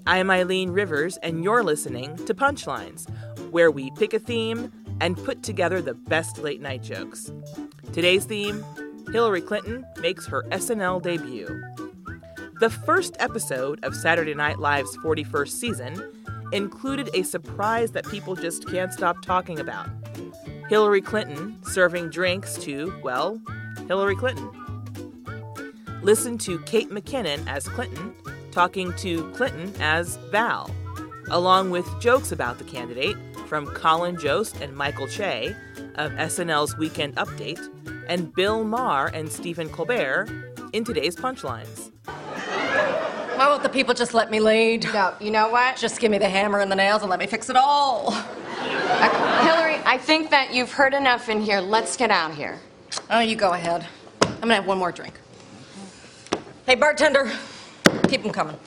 I'm Eileen Rivers, and you're listening to Punchlines, where we pick a theme and put together the best late-night jokes. Today's theme, Hillary Clinton makes her SNL debut. The first episode of Saturday Night Live's 41st season included a surprise that people just can't stop talking about. Hillary Clinton serving drinks to, well, Hillary Clinton. Listen to Kate McKinnon as Clinton talking to Clinton as Val, along with jokes about the candidate from Colin Jost and Michael Che of SNL's Weekend Update, and Bill Maher and Stephen Colbert in today's Punchlines. Why won't the people just let me lead? No, you know what? Just give me the hammer and the nails and let me fix it all. Hillary, I think that you've heard enough in here. Let's get out of here. Oh, you go ahead. I'm gonna have one more drink. Hey, bartender, keep them coming.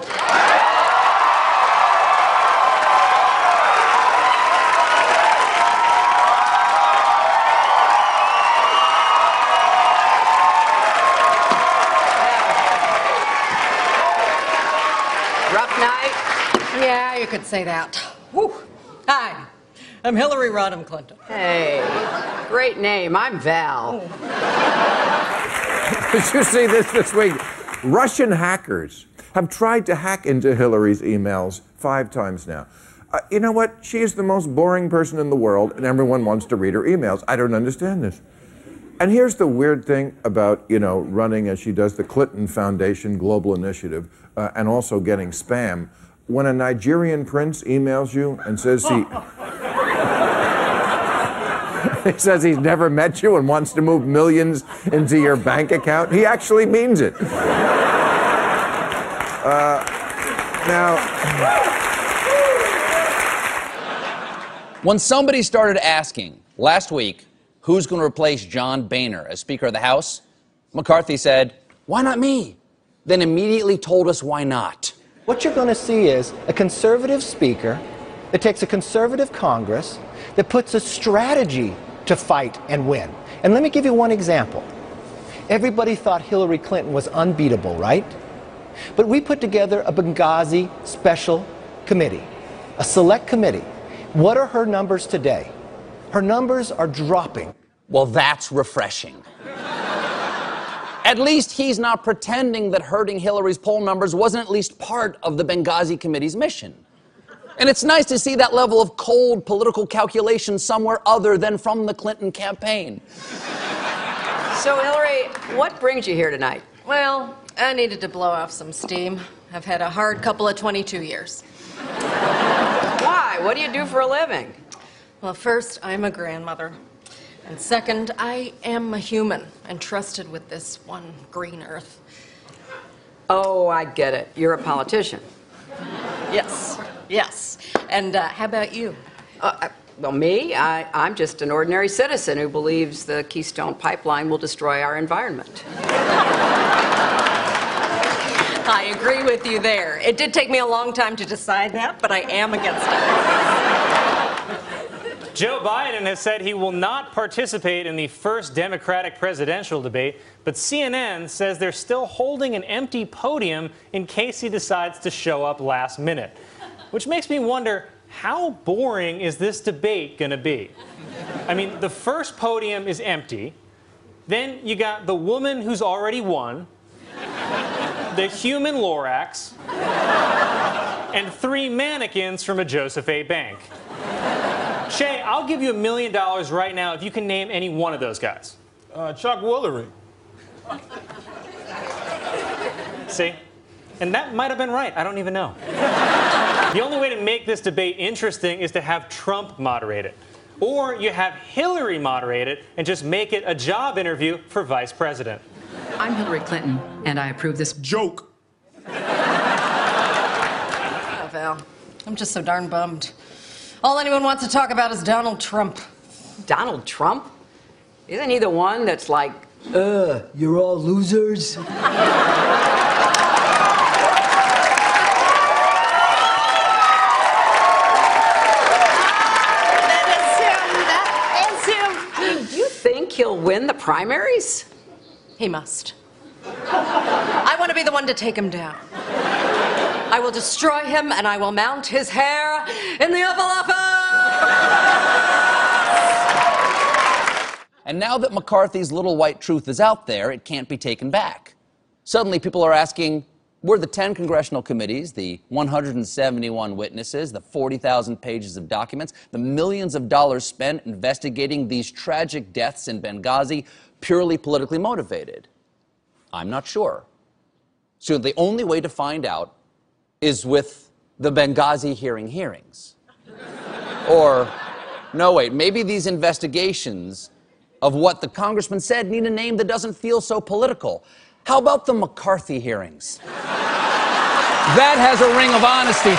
Rough night? Yeah, you could say that. Whew. Hi, I'm Hillary Rodham Clinton. Hey, great name. I'm Val. Did you see this week? Russian hackers have tried to hack into Hillary's emails 5 times now. You know what? She is the most boring person in the world, and everyone wants to read her emails. I don't understand this. And here's the weird thing about, running as she does the Clinton Foundation Global Initiative and also getting spam. When a Nigerian prince emails you and says he says he's never met you and wants to move millions into your bank account, he actually means it. When somebody started asking last week who's going to replace John Boehner as Speaker of the House, McCarthy said, "Why not me?" Then immediately told us why not. What you're going to see is a conservative speaker that takes a conservative Congress that puts a strategy to fight and win. And let me give you one example. Everybody thought Hillary Clinton was unbeatable, right? But we put together a Benghazi special committee, a select committee. What are her numbers today? Her numbers are dropping. Well, that's refreshing. At least he's not pretending that hurting Hillary's poll numbers wasn't at least part of the Benghazi committee's mission. And it's nice to see that level of cold political calculation somewhere other than from the Clinton campaign. So, Hillary, what brings you here tonight? Well, I needed to blow off some steam. I've had a hard couple of 22 years. Why? What do you do for a living? Well, first, I'm a grandmother. And second, I am a human entrusted with this one green earth. Oh, I get it. You're a politician. Yes. And how about you? Well, me? I'm just an ordinary citizen who believes the Keystone Pipeline will destroy our environment. I agree with you there. It did take me a long time to decide that, but I am against it. Joe Biden has said he will not participate in the first Democratic presidential debate, but CNN says they're still holding an empty podium in case he decides to show up last minute. Which makes me wonder, how boring is this debate going to be? I mean, the first podium is empty. Then you got the woman who's already won, the human Lorax, and 3 mannequins from a Joseph A. Bank. Shay, I'll give you $1 million right now if you can name any one of those guys. Chuck Woolery. See? And that might have been right. I don't even know. The only way to make this debate interesting is to have Trump moderate it. Or you have Hillary moderate it and just make it a job interview for vice president. I'm Hillary Clinton, and I approve this Joke. Oh, Val, I'm just so darn bummed. All anyone wants to talk about is Donald Trump. Donald Trump? Isn't he the one that's like, you're all losers? That's him. Do you think he'll win the primaries? He must. I want to be the one to take him down. I will destroy him, and I will mount his hair in the Oval Office! And now that McCarthy's little white truth is out there, it can't be taken back. Suddenly, people are asking, were the 10 congressional committees, the 171 witnesses, the 40,000 pages of documents, the millions of dollars spent investigating these tragic deaths in Benghazi purely politically motivated? I'm not sure. So the only way to find out is with the Benghazi hearings. Or, no, wait, maybe these investigations of what the congressman said need a name that doesn't feel so political. How about the McCarthy hearings? That has a ring of honesty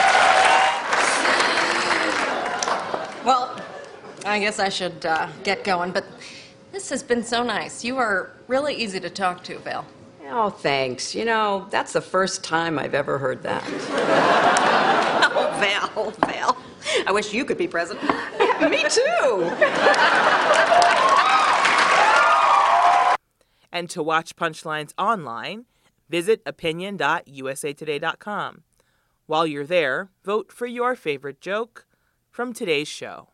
to it. Well, I guess I should get going, but this has been so nice. You are really easy to talk to, Val. Oh, thanks. You know, that's the first time I've ever heard that. Oh, Val. I wish you could be president. Me too. And to watch Punchlines online, visit opinion.usatoday.com. While you're there, vote for your favorite joke from today's show.